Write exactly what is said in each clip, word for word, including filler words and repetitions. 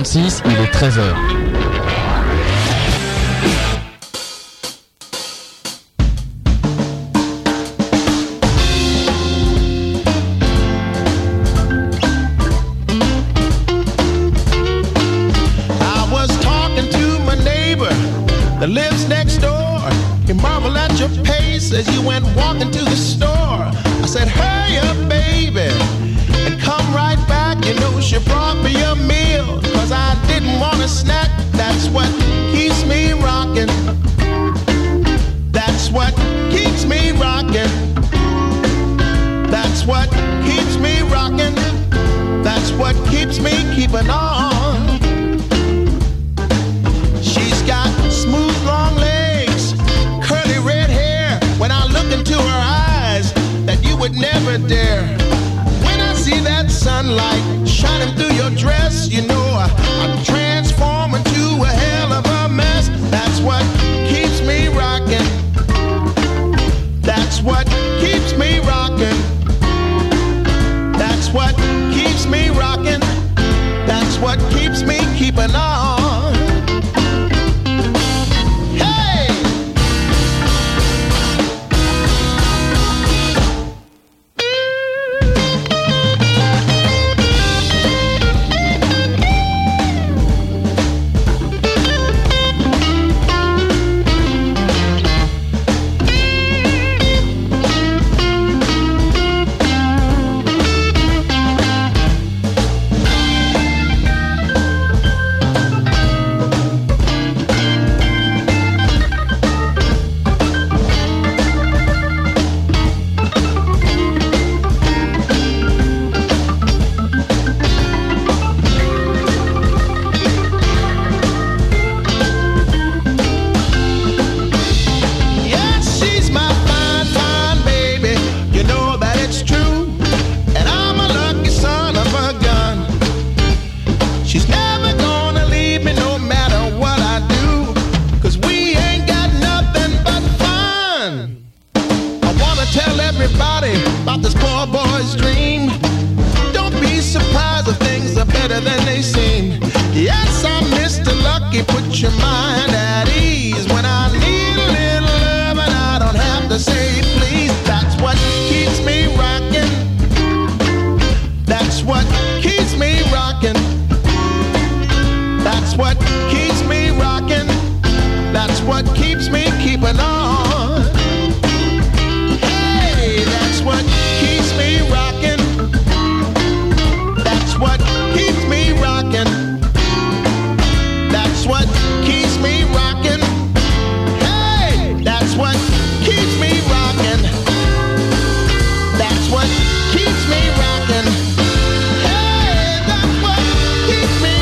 trente-six, il est treize heures. That lives next door. He marveled at your pace as you went walking to the store. I said, hurry up, baby, and come right back. You know she brought me a meal, cause I didn't want a snack. That's what keeps me rocking. That's what keeps me rocking. That's what keeps me rocking. That's what keeps me keeping on. She's got smooth long legs, curly red hair. When I look into her eyes, that you would never dare. When I see that sunlight shining through your dress, you know I, I'm transforming to a hell of a mess. That's what keeps me rocking. That's what keeps me rocking. That's what keeps me rocking. That's what keeps me keeping on.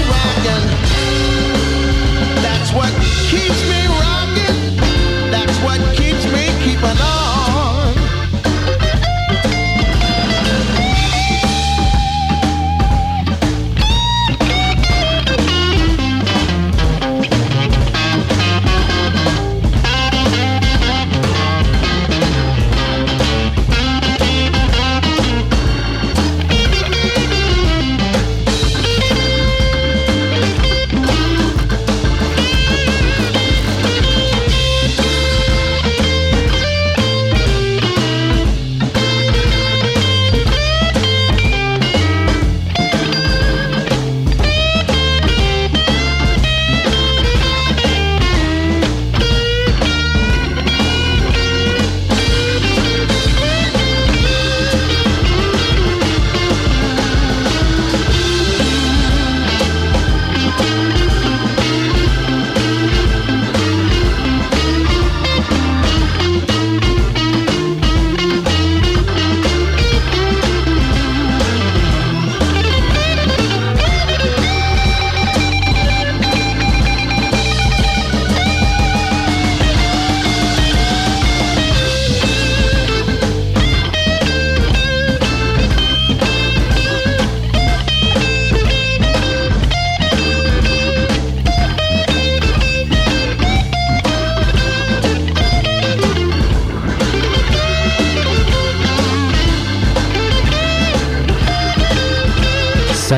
That's what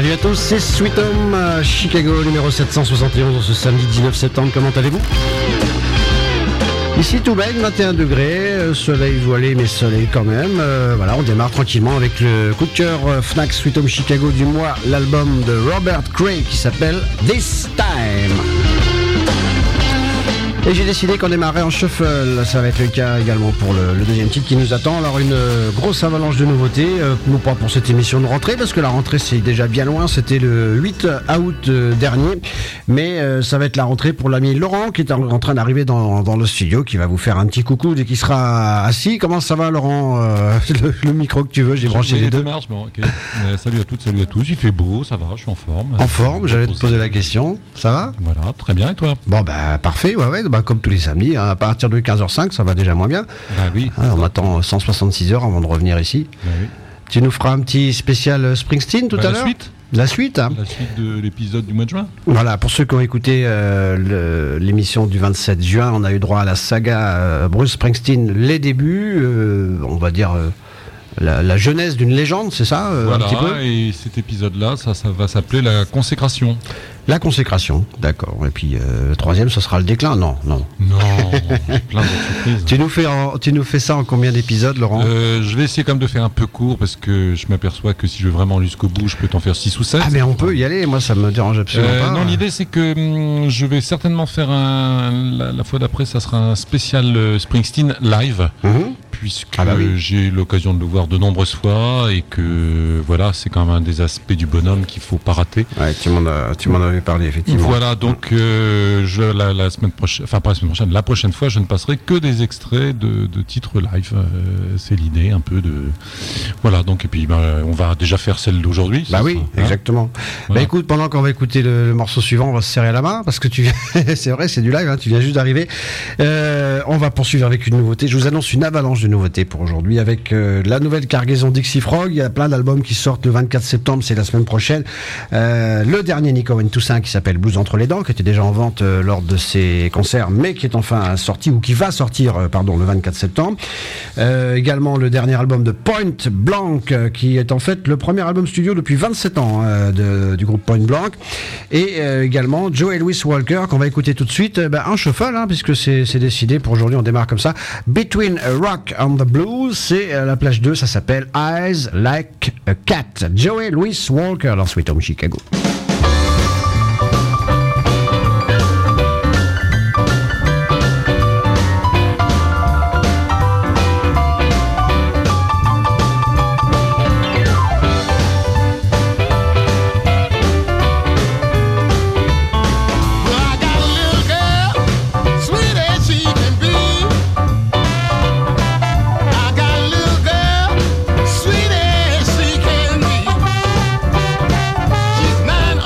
Salut à tous, c'est Sweet Home, euh, Chicago numéro sept cent soixante et onze ce samedi dix-neuf septembre. Comment allez-vous? Ici tout baigne, vingt et un degrés, euh, soleil voilé mais soleil quand même. Euh, voilà, on démarre tranquillement avec le coup de cœur euh, Fnac Sweet Home Chicago du mois, l'album de Robert Cray qui s'appelle This Time. Et j'ai décidé qu'on démarrait en shuffle, ça va être le cas également pour le, le deuxième titre qui nous attend. Alors une euh, grosse avalanche de nouveautés, euh, non pas pour cette émission de rentrée, parce que la rentrée c'est déjà bien loin, c'était le huit août euh, dernier, mais euh, ça va être la rentrée pour l'ami Laurent qui est en, en train d'arriver dans, dans le studio, qui va vous faire un petit coucou dès qu'il sera assis. Comment ça va Laurent? euh, le, le micro que tu veux, j'ai branché les deux. Marche, bon, okay. euh, salut à toutes, salut à tous, il fait beau, ça va, je suis en forme. En forme, j'allais te poser la question, ça va? Voilà, très bien, et toi? Bon bah parfait, ouais ouais. Bah, comme tous les samedis, hein, à partir de quinze heures cinq, ça va déjà moins bien. Bah oui. Hein, on attend cent soixante-six heures avant de revenir ici. Bah oui. Tu nous feras un petit spécial Springsteen tout bah, à la l'heure. Suite. La suite. Hein. La suite de l'épisode du mois de juin. Voilà, pour ceux qui ont écouté euh, le, l'émission du vingt-sept juin, on a eu droit à la saga euh, Bruce Springsteen, les débuts, euh, on va dire euh, la, la jeunesse d'une légende, c'est ça euh, Voilà, un petit peu et cet épisode-là, ça, ça va s'appeler la consécration. La consécration, d'accord. Et puis euh, le troisième, ce sera le déclin. Non, non. Non, plein de surprises. Tu nous fais, en, tu nous fais ça en combien d'épisodes, Laurent? euh, Je vais essayer quand même de faire un peu court parce que je m'aperçois que si je veux vraiment aller jusqu'au bout, je peux t'en faire six ou sept. Ah mais on peut y aller. Moi, ça me dérange absolument euh, pas. Non, l'idée c'est que hum, je vais certainement faire un. La, la fois d'après, ça sera un spécial euh, Springsteen live. Mmh. Puisque ah bah oui. j'ai eu l'occasion de le voir de nombreuses fois et que voilà, c'est quand même un des aspects du bonhomme qu'il faut pas rater. Ouais, tu m'en as, tu m'en avais parlé effectivement. Voilà, donc euh, je, la, la semaine prochaine, enfin pas la semaine prochaine, la prochaine fois, je ne passerai que des extraits de, de titres live. Euh, c'est l'idée un peu de voilà. Donc et puis ben, on va déjà faire celle d'aujourd'hui. Bah oui, sera, exactement. Hein voilà. Bah écoute, pendant qu'on va écouter le, le morceau suivant, on va se serrer la main parce que tu viens, c'est vrai, c'est du live. Hein, tu viens juste d'arriver. Euh, on va poursuivre avec une nouveauté. Je vous annonce une avalanche de nouveautés pour aujourd'hui avec euh, la nouvelle cargaison Dixie Frog. Il y a plein d'albums qui sortent le vingt-quatre septembre, c'est la semaine prochaine. Euh, le dernier Nico and Toussaint qui s'appelle Blues entre les dents, qui était déjà en vente euh, lors de ses concerts, mais qui est enfin sorti ou qui va sortir, euh, pardon, le vingt-quatre septembre. Euh, également le dernier album de Point Blank, euh, qui est en fait le premier album studio depuis vingt-sept ans euh, de, du groupe Point Blank. Et euh, également Joey Louis Walker qu'on va écouter tout de suite. Euh, ben, un shuffle, hein, puisque c'est, c'est décidé pour aujourd'hui. On démarre comme ça. Between a Rock and the Blues. C'est euh, la plage deux, ça s'appelle Eyes Like a Cat. Joey Louis Walker dans Sweet Home Chicago. Sweet as she can be. She's nine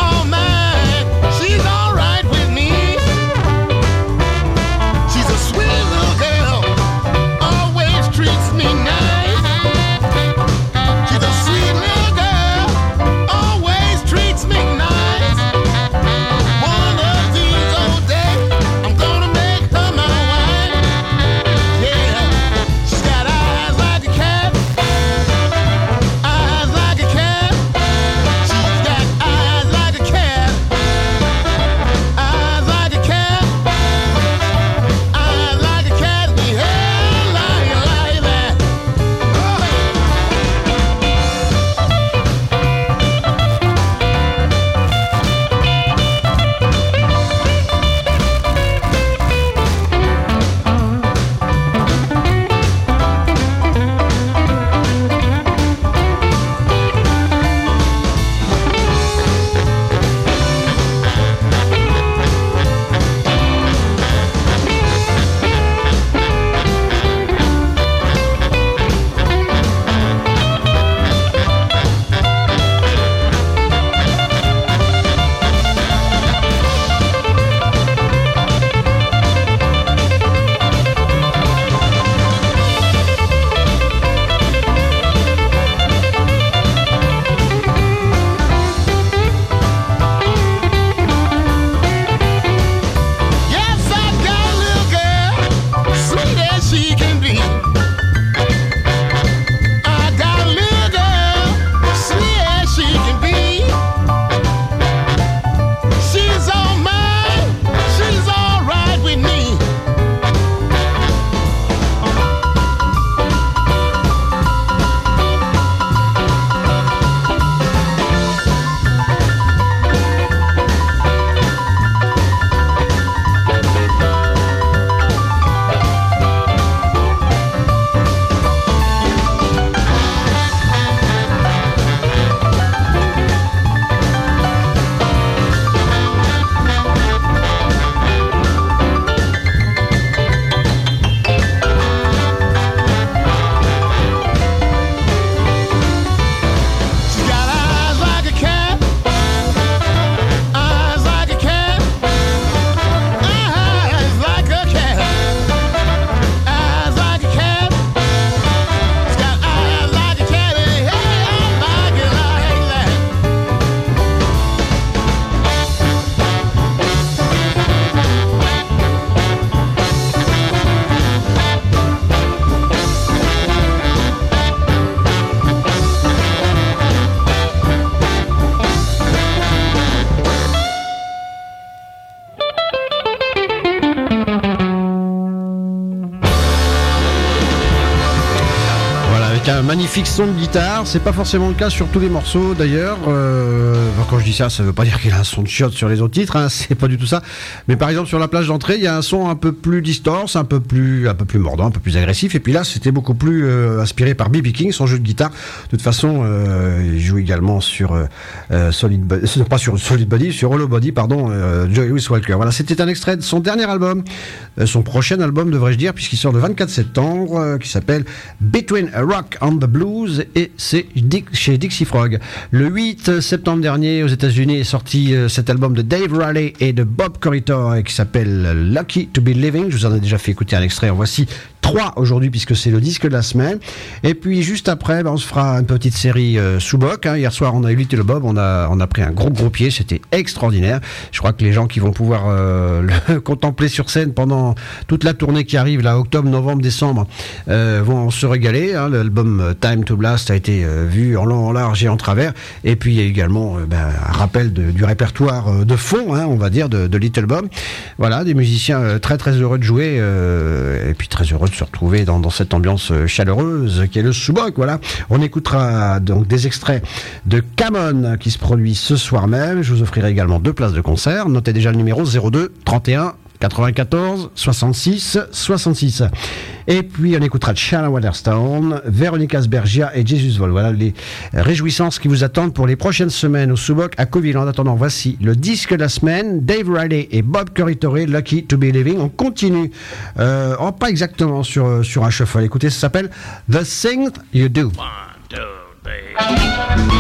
magnifique son de guitare, c'est pas forcément le cas sur tous les morceaux d'ailleurs. Euh, quand je dis ça, ça veut pas dire qu'il a un son de chiotte sur les autres titres, hein, c'est pas du tout ça. Mais par exemple sur la plage d'entrée, il y a un son un peu plus distorse, un peu plus, un peu plus mordant, un peu plus agressif. Et puis là, c'était beaucoup plus euh, inspiré par B B King, son jeu de guitare. De toute façon, euh, il joue également sur euh, Solid Body, pas sur Solid Body, sur Hollow Body, pardon, euh, Joey Louis Walker. Voilà, c'était un extrait de son dernier album, euh, son prochain album devrais-je dire, puisqu'il sort le vingt-quatre septembre, euh, qui s'appelle Between a Rock and the Blues, et c'est Dick, chez Dixie Frog. Le huit septembre dernier, aux États-Unis, est sorti euh, cet album de Dave Riley et de Bob Corritore, qui s'appelle Lucky to Be Living. Je vous en ai déjà fait écouter un extrait. En voici trois aujourd'hui, puisque c'est le disque de la semaine. Et puis juste après, ben, on se fera une petite série euh, sous boc. Hein. Hier soir, on a eu Little Bob, on a on a pris un gros gros pied, c'était extraordinaire. Je crois que les gens qui vont pouvoir euh, le contempler sur scène pendant toute la tournée qui arrive, là, octobre, novembre, décembre, euh, vont se régaler. Hein. L'album Time to Blast a été euh, vu en long, en large et en travers. Et puis il y a également euh, ben, un rappel de, du répertoire euh, de fond, hein, on va dire, de, de Little Bob. Voilà, des musiciens euh, très très heureux de jouer euh, et puis très heureux de se retrouver dans, dans cette ambiance chaleureuse qui est le sous-boc. Voilà, on écoutera donc des extraits de Camon qui se produit ce soir même. Je vous offrirai également deux places de concert. Notez déjà le numéro zéro deux trente et un quatre-vingt-quatorze soixante-six soixante-six. Et puis on écoutera Shanna Waterstone, Véronica Asbergia et Jesus Vol. Voilà les réjouissances qui vous attendent pour les prochaines semaines au Sous-Boc à Coville. En attendant, voici le disque de la semaine, Dave Riley et Bob Corritore, Lucky to Be Living. On continue, euh, oh, pas exactement sur, sur un shuffle. Écoutez, ça s'appelle The Thing You Do. One, two, three.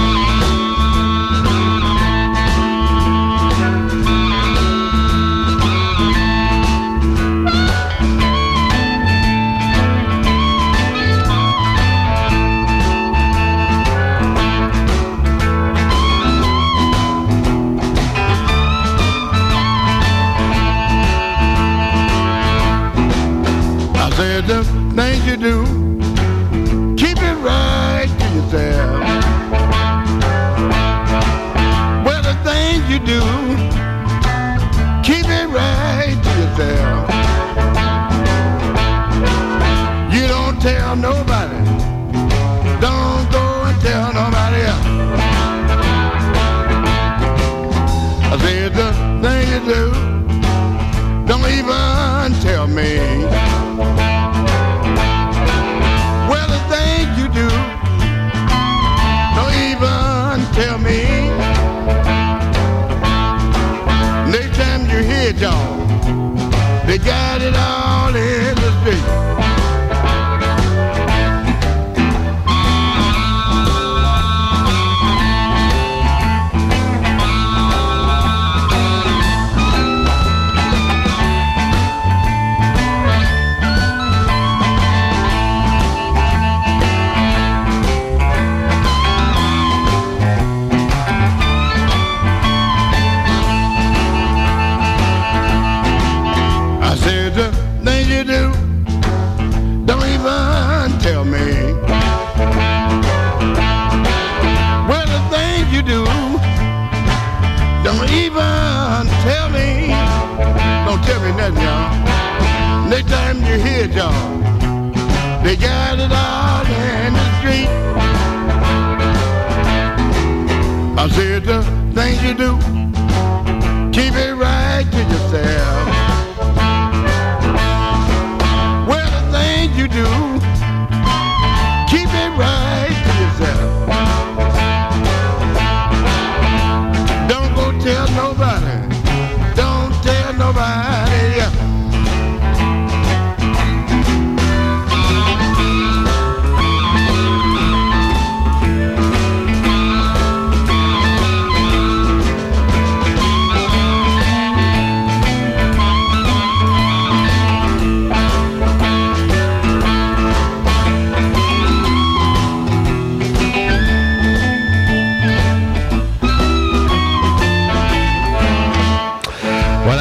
Said the things you do, keep it right to yourself. Well, the things you do, keep it right to yourself. You don't tell nobody, don't go and tell nobody else. I said the things you do, don't even tell me. Well, the things you do, don't even tell me. Next time you hear it, y'all, they got it all in the street. Next time you hear it, y'all, they got it all in the street. I said the things you do, keep it right to yourself. Well, the things you do, keep it right to yourself. Don't go tell nobody, don't tell nobody else.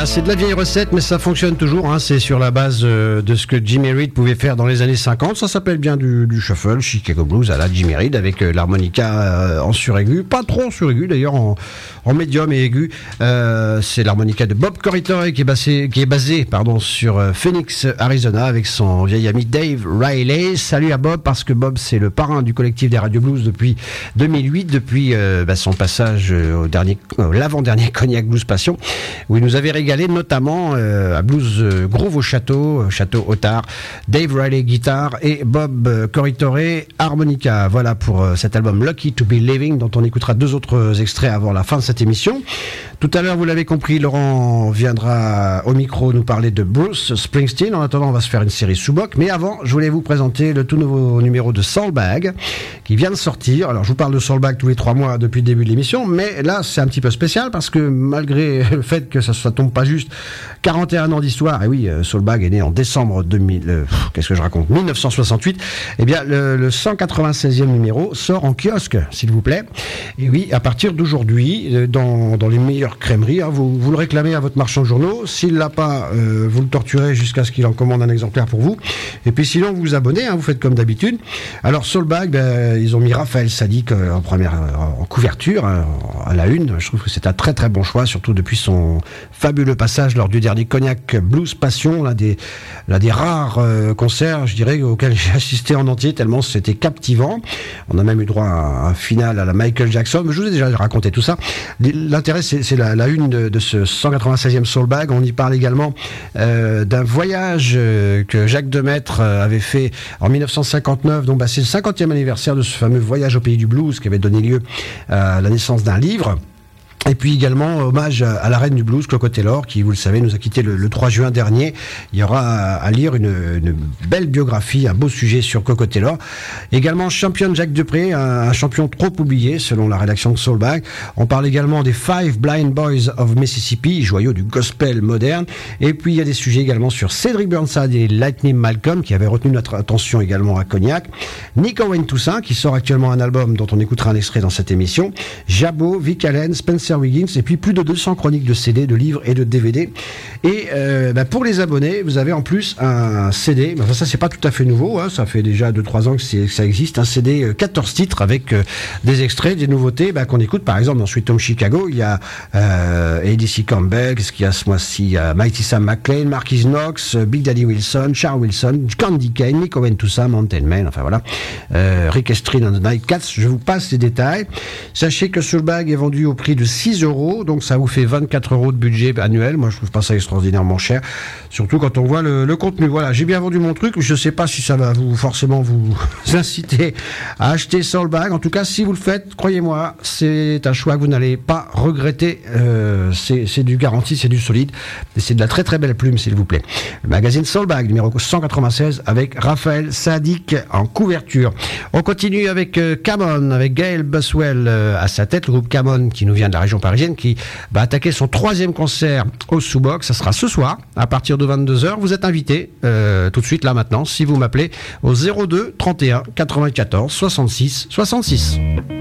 Voilà, c'est de la vieille recette, mais ça fonctionne toujours. Hein. C'est sur la base euh, de ce que Jimmy Reed pouvait faire dans les années cinquante. Ça s'appelle bien du, du shuffle, Chicago Blues à la Jimmy Reed, avec euh, l'harmonica euh, en suraigu, pas trop en suraigu d'ailleurs, en, en médium et aigu. Euh, c'est l'harmonica de Bob Corritore qui est basé, qui est basé pardon, sur euh, Phoenix, Arizona, avec son vieil ami Dave Riley. Salut à Bob, parce que Bob c'est le parrain du collectif des Radio Blues depuis deux mille huit, depuis euh, bah, son passage euh, au dernier, euh, l'avant-dernier Cognac Blues Passion, où il nous avait régalé notamment euh, à Blues euh, Groove au Château, euh, Château Otard, Dave Riley guitare et Bob euh, Corritore harmonica. Voilà pour euh, cet album Lucky to be Living, dont on écoutera deux autres extraits avant la fin de cette émission. Tout à l'heure, vous l'avez compris, Laurent viendra au micro nous parler de Bruce Springsteen. En attendant, on va se faire une série sous-boc. Mais avant, je voulais vous présenter le tout nouveau numéro de Soulbag qui vient de sortir. Alors, je vous parle de Soulbag tous les trois mois depuis le début de l'émission, mais là, c'est un petit peu spécial parce que malgré le fait que ça ne tombe pas juste quarante et un ans d'histoire, et oui, Soulbag est né en décembre deux mille, euh, qu'est-ce que je raconte, dix-neuf cent soixante-huit, eh bien, le, le cent quatre-vingt-seizième numéro sort en kiosque, s'il vous plaît. Et oui, à partir d'aujourd'hui, dans, dans les meilleures crèmerie, hein, vous, vous le réclamez à votre marchand de journaux. S'il l'a pas, euh, vous le torturez jusqu'à ce qu'il en commande un exemplaire pour vous. Et puis sinon, vous vous abonnez, hein, vous faites comme d'habitude. Alors Soulbag, ben, ils ont mis Raphaël Saadiq euh, en première, euh, en couverture, hein, à la une. Je trouve que c'est un très très bon choix, surtout depuis son fabuleux passage lors du dernier Cognac Blues Passion, l'un des, l'un des rares euh, concerts, je dirais, auxquels j'ai assisté en entier, tellement c'était captivant. On a même eu droit à un final à la Michael Jackson. Mais je vous ai déjà raconté tout ça. L'intérêt, c'est, c'est la, la une de, de ce cent quatre-vingt-seizième Soulbag. On y parle également euh, d'un voyage euh, que Jacques Demaître euh, avait fait en dix-neuf cent cinquante-neuf. Donc bah, c'est le cinquantième anniversaire de ce fameux voyage au pays du blues qui avait donné lieu à la naissance d'un livre. Et puis également hommage à la reine du blues, Coco Taylor, qui, vous le savez, nous a quitté le, le trois juin dernier. Il y aura à, à lire une, une belle biographie, un beau sujet sur Coco Taylor. Également championne Jacques Dupré, un, un champion trop oublié selon la rédaction de Soulbag. On parle également des Five Blind Boys of Mississippi, joyaux du gospel moderne. Et puis il y a des sujets également sur Cedric Burnside et Lightning Malcolm, qui avaient retenu notre attention également à Cognac. Nick Owen Toussaint, qui sort actuellement un album dont on écoutera un extrait dans cette émission. Jabot, Vic Allen, Spencer Wiggins, et puis plus de deux cents chroniques de C D, de livres et de D V D. Et euh, bah pour les abonnés, vous avez en plus un C D, enfin ça c'est pas tout à fait nouveau, hein, ça fait déjà deux trois ans que, c'est, que ça existe, un C D quatorze titres avec euh, des extraits, des nouveautés bah, qu'on écoute. Par exemple dans Sweet Home Chicago, il y a euh, A D C Campbell, qu'est-ce qu'il y a ce mois-ci, il y a Mighty Sam McLean, Marquis Knox, Big Daddy Wilson, Charles Wilson, Candy Kane, Nick Owen Toussaint, Mountain Man, enfin voilà, euh, Rick Estrin and the Nightcats. Je vous passe les détails. Sachez que Soulbag est vendu au prix de six euros, donc ça vous fait vingt-quatre euros de budget annuel. Moi je trouve pas ça extraordinairement cher, surtout quand on voit le, le contenu. Voilà, j'ai bien vendu mon truc, je sais pas si ça va vous forcément vous inciter à acheter Soulbag. En tout cas, si vous le faites, croyez-moi, c'est un choix que vous n'allez pas regretter. Euh, c'est, c'est du garanti, c'est du solide, et c'est de la très très belle plume, s'il vous plaît. Le magazine Soulbag numéro cent quatre-vingt-seize avec Raphaël Saadiq en couverture. On continue avec euh, Camon, avec Gail Buswell euh, à sa tête, le groupe Camon qui nous vient de la région parisienne, qui va attaquer son troisième concert au Sous-Boc. Ça sera ce soir à partir de vingt-deux heures. Vous êtes invité euh, tout de suite là maintenant si vous m'appelez au zéro deux trente et un quatre-vingt-quatorze soixante-six soixante-six.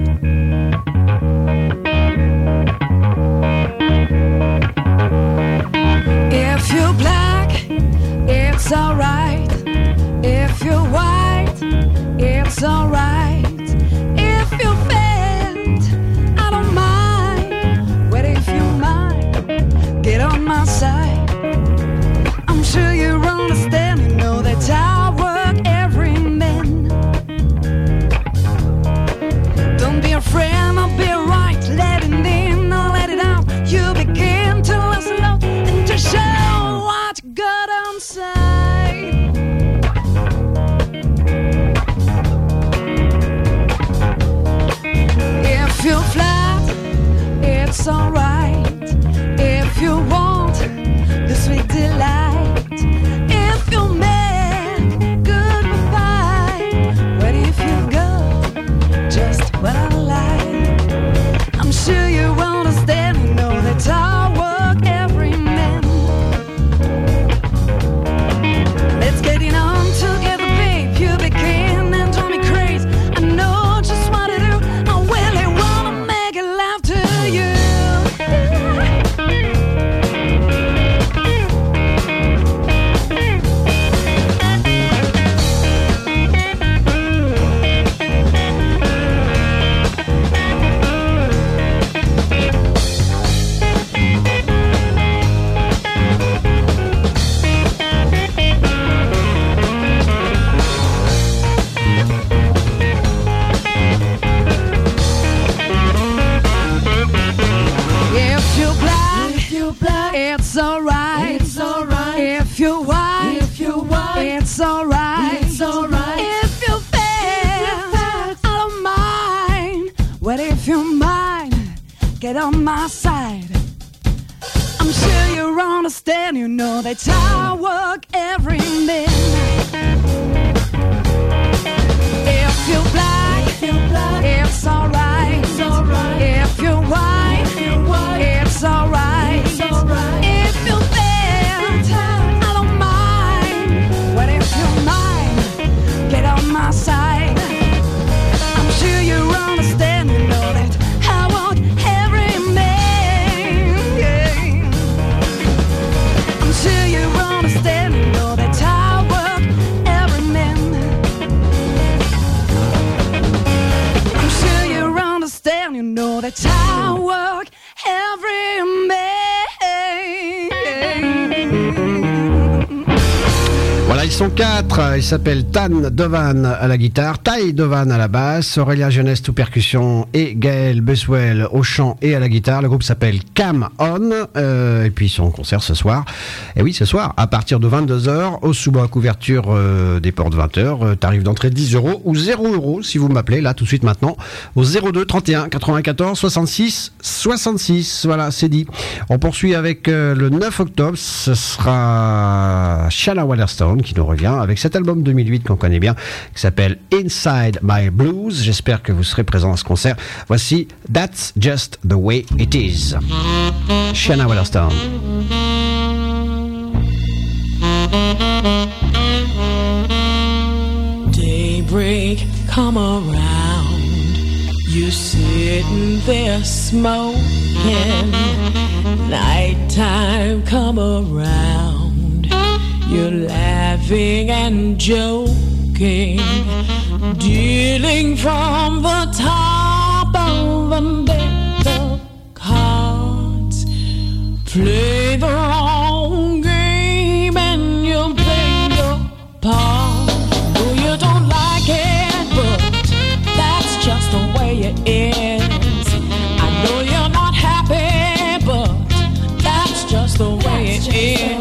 If you're black, it's alright. If you're white, it's alright. If you're fat, I don't mind. But if you mind, get on my side. I'm sure you understand, you know that I work every man. Don't be afraid, I'll be right. Let it in or let it out. You begin to listen out and to show what you got inside. If you're flat, it's alright. If you want, black, it's alright. It's alright. If you're white, if you're white, it's alright. It's alright. If you're fair, I don't mind. Well, if you're mine, get on my side. I'm sure you understand. You know that I work every minute. If you're black, if you're black, it's alright. It's alright. If you're white, if you're white, it's alright. It's alright. If you're fair, I don't mind. Well, if you're mine, get on my side. I'm sure you understand. You know that I want every man. Yeah. I'm sure you understand. You know that I work every man. I'm sure you understand. You know that I work every man. Voilà, ils sont quatre. Ils s'appellent Tan Dovan à la guitare, Ty Dovan à la basse, Aurélien Jeunesse aux percussions et Gaël Buswell au chant et à la guitare. Le groupe s'appelle Cam On. Euh, et puis ils sont en concert ce soir. Et oui, ce soir, à partir de vingt-deux heures, au sous-bois couverture euh, des portes vingt heures. Euh, tarif d'entrée dix euros ou zéro euros si vous m'appelez là tout de suite maintenant au zéro deux trente et un quatre-vingt-quatorze soixante-six soixante-six. Voilà, c'est dit. On poursuit avec euh, le neuf octobre. Ce sera Shanna Waterstone qui nous revient avec cet album deux mille huit qu'on connaît bien, qui s'appelle Inside My Blues. J'espère que vous serez présents à ce concert. Voici That's Just the Way It Is. Shanna Waterstone. Daybreak come around, you sitting there smoking. Nighttime come around, you're laughing and joking, dealing from the top of a deck of cards. Play the wrong game and you play your part. No, you don't like it, but that's just the way it is. I know you're not happy, but that's just the way it is.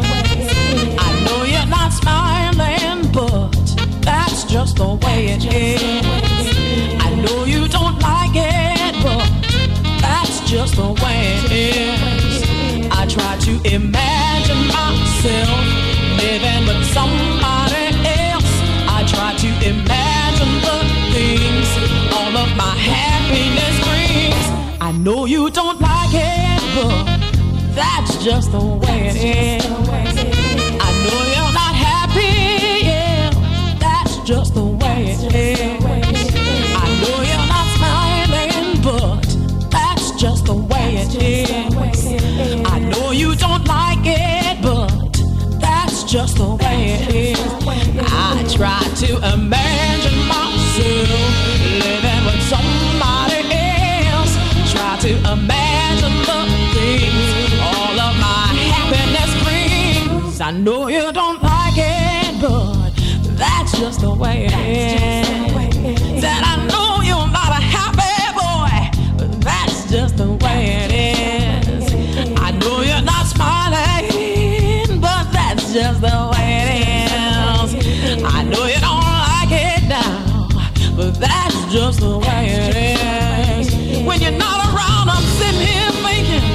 Just the way it is. I know you don't like it, but that's just the way it is. I try to imagine myself living with somebody else. I try to imagine the things all of my happiness brings. I know you don't like it, but that's just the way it is. I know you're not happy, yeah, just the way it is. I know you're not smiling, but that's just the way it is. I know you don't like it, but that's just the way it is. I try to imagine myself living with somebody else. Try to imagine the things all of my happiness brings. I know you don't like it, but that's just the way it is. Said I know you're not a happy boy, but that's just the way it is. I know you're not smiling, but that's just the way it is. I know you don't like it now, but that's just the way it is. When you're not around, I'm sitting here thinking,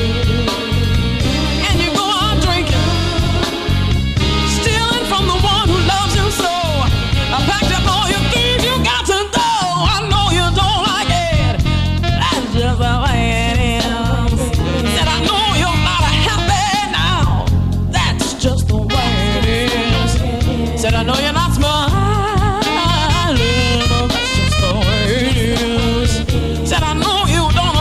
and you go on drinking, stealing from the one who loves you so. I packed up all your things you got to do. I know you don't like it. That's just the way it is. Said I know you're not happy now. That's just the way it is. Said I know you're not smiling. That's just the way it is. Said I know you don't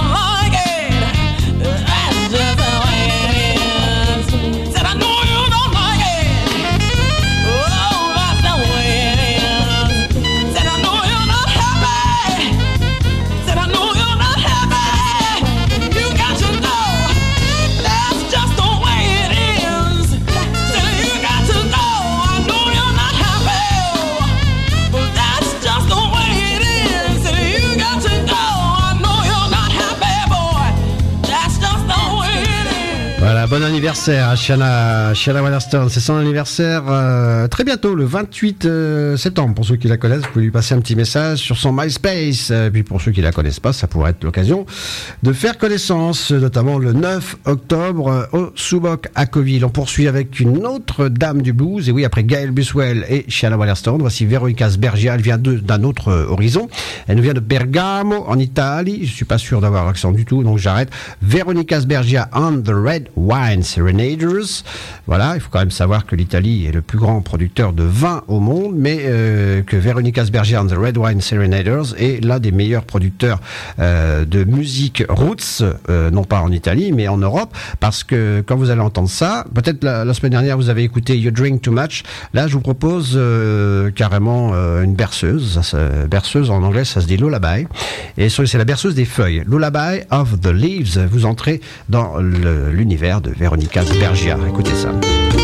anniversaire à Shanna, Shanna Waterston. C'est son anniversaire euh, très bientôt, le vingt-huit euh, septembre. Pour ceux qui la connaissent, vous pouvez lui passer un petit message sur son MySpace. Et puis pour ceux qui la connaissent pas, ça pourrait être l'occasion de faire connaissance, notamment le neuf octobre au Subok à Coville. On poursuit avec une autre dame du blues. Et oui, après Gail Buswell et Shanna Waterston, voici Veronica Sbergia. Elle vient de, d'un autre euh, horizon. Elle nous vient de Bergamo, en Italie. Je suis pas sûr d'avoir l'accent du tout, donc j'arrête. Veronica Sbergia and the Red Wine Serenaders. Voilà, il faut quand même savoir que l'Italie est le plus grand producteur de vin au monde, mais euh, que Veronica Sbergia and the Red Wine Serenaders est l'un des meilleurs producteurs euh, de musique roots, euh, non pas en Italie, mais en Europe, parce que quand vous allez entendre ça, peut-être la, la semaine dernière vous avez écouté You Drink Too Much, là je vous propose euh, carrément euh, une berceuse. Ça, ça, berceuse en anglais ça se dit lullaby, et c'est la berceuse des feuilles, Lullaby of the Leaves. Vous entrez dans le, l'univers de Veronica Sbergia. Écoutez ça.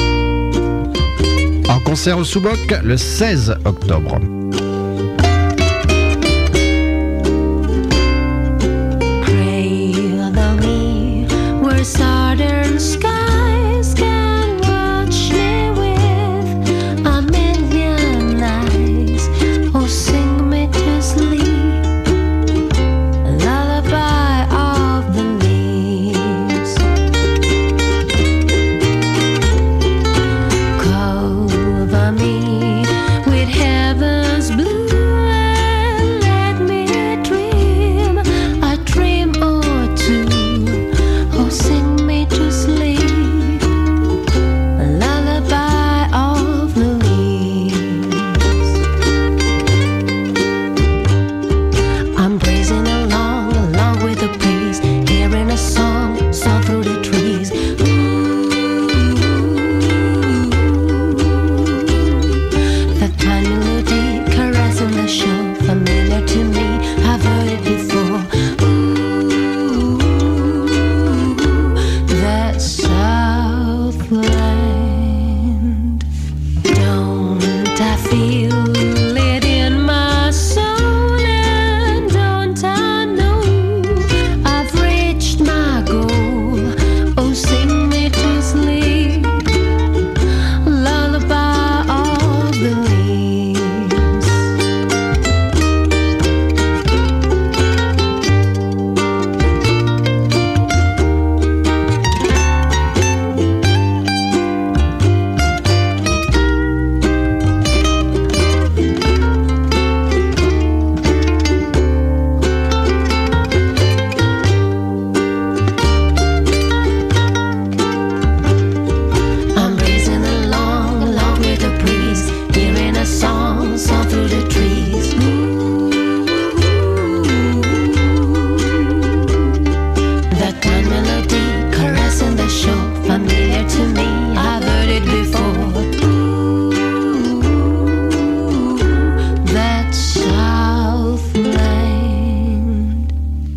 En concert au Subok le seize octobre. Southern skies can watch me with a million eyes. Oh, sing me to sleep, a lullaby of the leaves. Cover me with heaven's blue and let me dream a dream or two. Oh, sing me to sleep, a lullaby of the leaves. I'm breezing along, along with the breeze, hearing a song, song through the trees. Ooh, that tiny melody caressing the shore, familiar to me, I've heard it before. Southland, don't I feel it in my soul, and don't I know I've reached my goal? Oh, sing me to sleep, lullaby of the leaves. I'm breezing along, along with the breeze, hearing a song, song through the trees. Ooh, that kind melody caressing the shore, familiar to me, I've heard it before. Ooh, that Southland,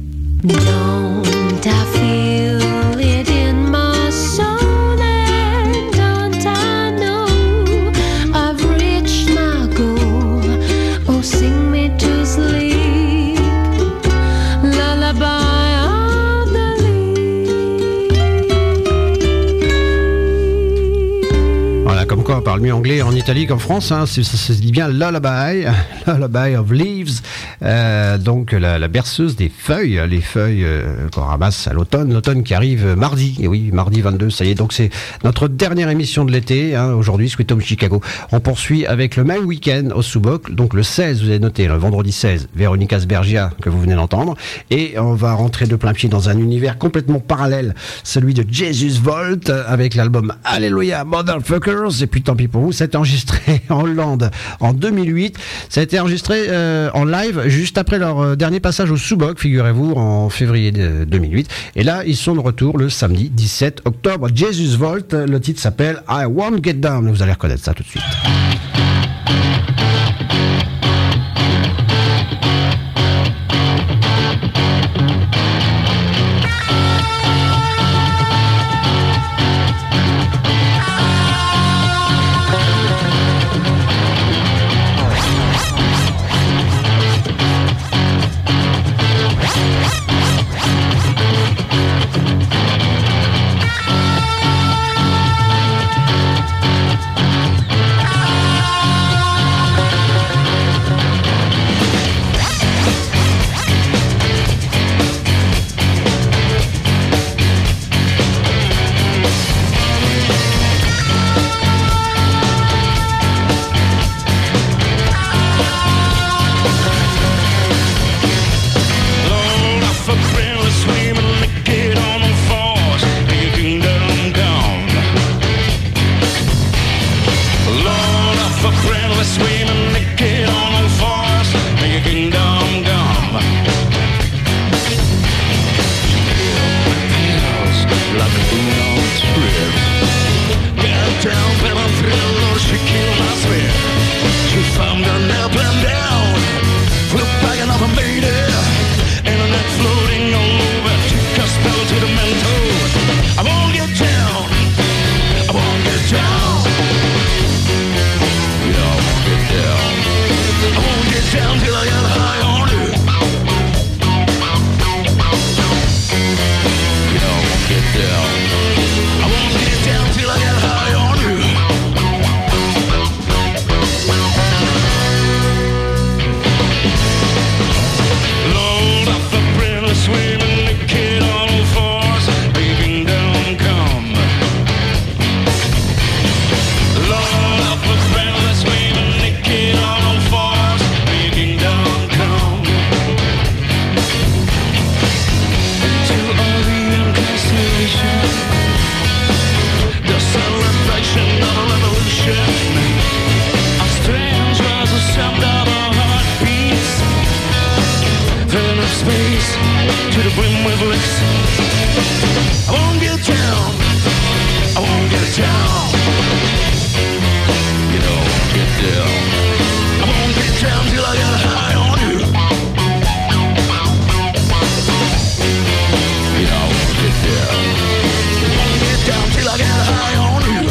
don't I feel it in my soul, and don't I know I've reached my goal? Oh, sing me to sleep, lullaby of the leaves. Voilà, comme quoi on parle mieux anglais en Italie qu'en France, hein. C'est, ça se dit bien lullaby, lullaby of leaves, euh, donc la, la berceuse des feuilles, les feuilles euh, qu'on ramasse à l'automne, l'automne qui arrive mardi, et oui, mardi vingt-deux, ça y est, donc c'est notre dernière émission de l'été, hein, aujourd'hui, Sweet Home Chicago. On poursuit avec le même week-end au Subok, donc le seize, vous avez noté, le vendredi seize, Veronica Sbergia, que vous venez d'entendre, et on va rentrer de plein pied dans un univers complètement parallèle, celui de Jesus Volt, avec l'album Hallelujah Motherfuckers, et puis tant pis pour vous, ça a été enregistré en Hollande en deux mille huit, ça a été enregistré euh, en live juste après leur euh, dernier passage au Subok, figurez-vous, en février de deux mille huit, et là ils sont de retour le samedi dix-sept octobre. Jesus Volt, le titre s'appelle I Won't Get Down, vous allez reconnaître ça tout de suite. get down. You know, get down. I won't get down till I get high on you. You know, get down. I won't get down till I get high on you.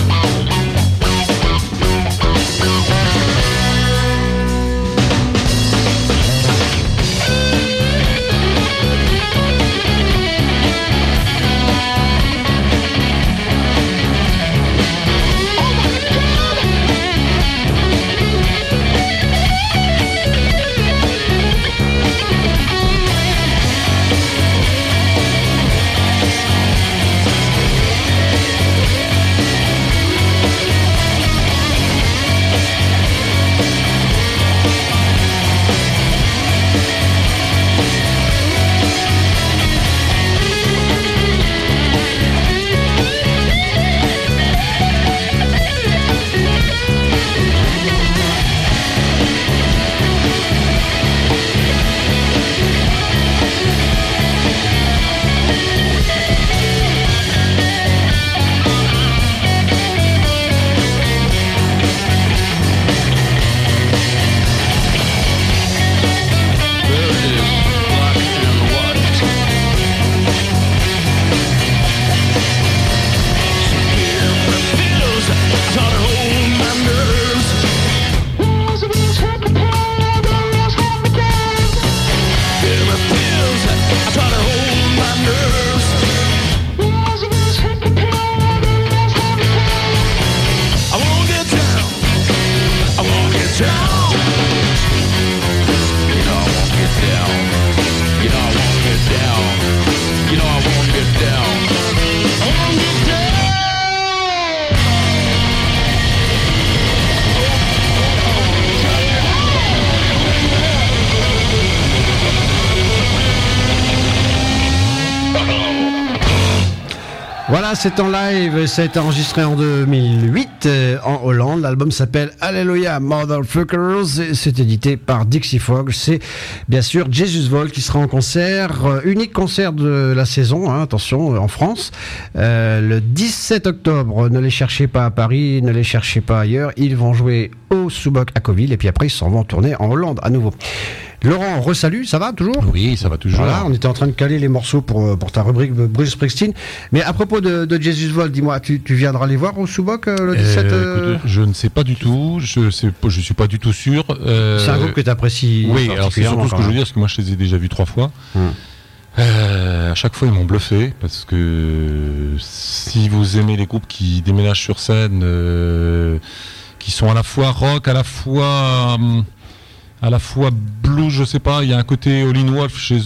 Voilà, c'est en live, ça a été enregistré en deux mille huit euh, en Hollande. L'album s'appelle Hallelujah Motherfuckers et c'est édité par Dixie Frog. C'est bien sûr Jesus Volt qui sera en concert, euh, unique concert de la saison, hein, attention, euh, en France. Euh, le dix-sept octobre, ne les cherchez pas à Paris, ne les cherchez pas ailleurs. Ils vont jouer au Subok à Coville et puis après ils s'en vont tourner en Hollande à nouveau. Laurent, resalut, ça va toujours ? Oui, ça va toujours. Voilà, on était en train de caler les morceaux pour, pour ta rubrique Bruce Springsteen. Mais à propos de, de Jesus Volt, dis-moi, tu, tu viendras les voir au Subok euh, le dix-sept euh, écoute, Je ne sais pas du tout, je sais, je suis pas du tout sûr. Euh, c'est un groupe que tu apprécies. Oui, alors c'est surtout ce que je veux dire, parce que moi je les ai déjà vus trois fois. Hum. Euh, à chaque fois ils m'ont bluffé, parce que si vous aimez les groupes qui déménagent sur scène, euh, qui sont à la fois rock, à la fois... Hum, à la fois blues, je sais pas, il y a un côté Howlin' Wolf chez eux